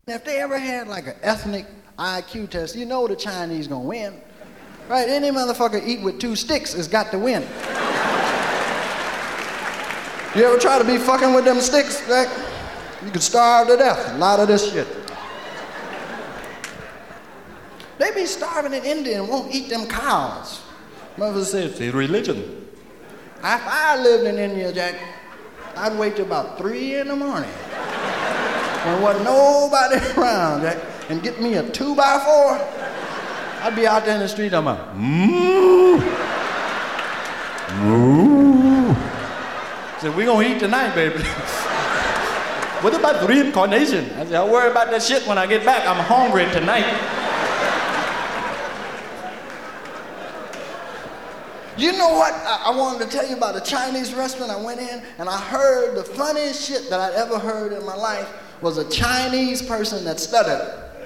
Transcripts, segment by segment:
If they ever had like an ethnic IQ test, you know the Chinese gonna win. Right? Any motherfucker eat with 2 sticks has got to win. You ever try to be fucking with them sticks? Like, you could starve to death. A lot of this shit. They be starving in India and won't eat them cows. Mother says, it's religion. If I lived in India, Jack, I'd wait till about 3 in the morning. When wasn't nobody around, Jack, and get me a 2x4. I'd be out there in the street, I'm like, I said, we gonna eat tonight, baby. What about reincarnation? I said, I'll worry about that shit when I get back. I'm hungry tonight. You know what? I wanted to tell you about a Chinese restaurant I went in, and I heard the funniest shit that I'd ever heard in my life was a Chinese person that stuttered.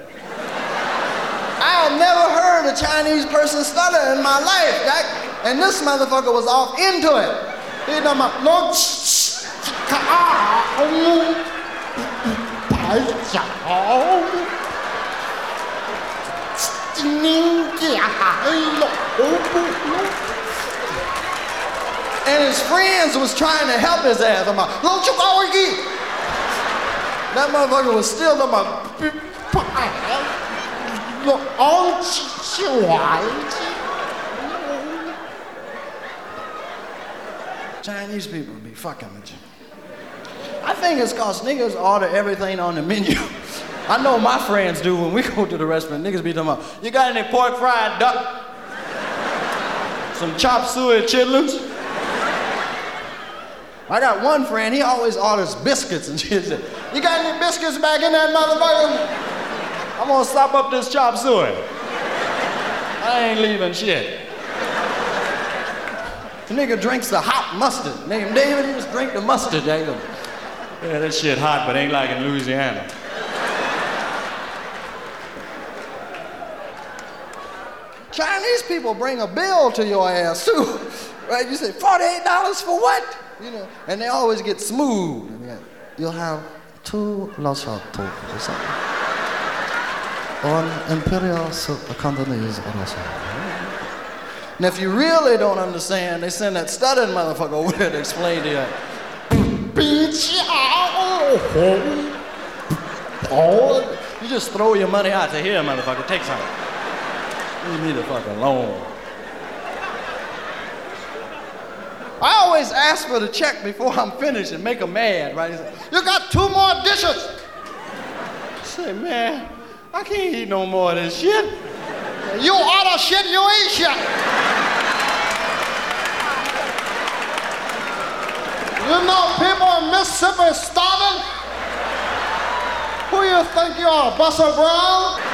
I had never heard a Chinese person stutter in my life, Jack. And this motherfucker was off into it. He done my no and his friends was trying to help his ass. I'm like, that motherfucker was still on my Chinese people be fucking with you. I think it's cause niggas order everything on the menu. I know my friends do when we go to the restaurant. Niggas be talking about, you got any pork fried duck? Some chop suey chitlins? I got one friend, he always orders biscuits and shit. You got any biscuits back in that motherfucker? I'm gonna slap up this chop suey. I ain't leaving shit. The nigga drinks the hot mustard. Named David, he just drink the mustard, Jacob. Yeah, that shit hot, but ain't like in Louisiana. Chinese people bring a bill to your ass too, right? You say, $48 for what? You know, and they always get smooth. You'll have 2 large hot dogs. 1 imperial Cantonese also. And if you really don't understand, they send that stuttering motherfucker over there to explain to you. You just throw your money out to here, motherfucker. Take some. Leave me the fuck alone. I always ask for the check before I'm finished and make them mad, right? Say, you got 2 more dishes. I say, man, I can't eat no more of this shit. You order shit, you eat shit. You know people in Mississippi starving? Who you think you are, Buster Brown?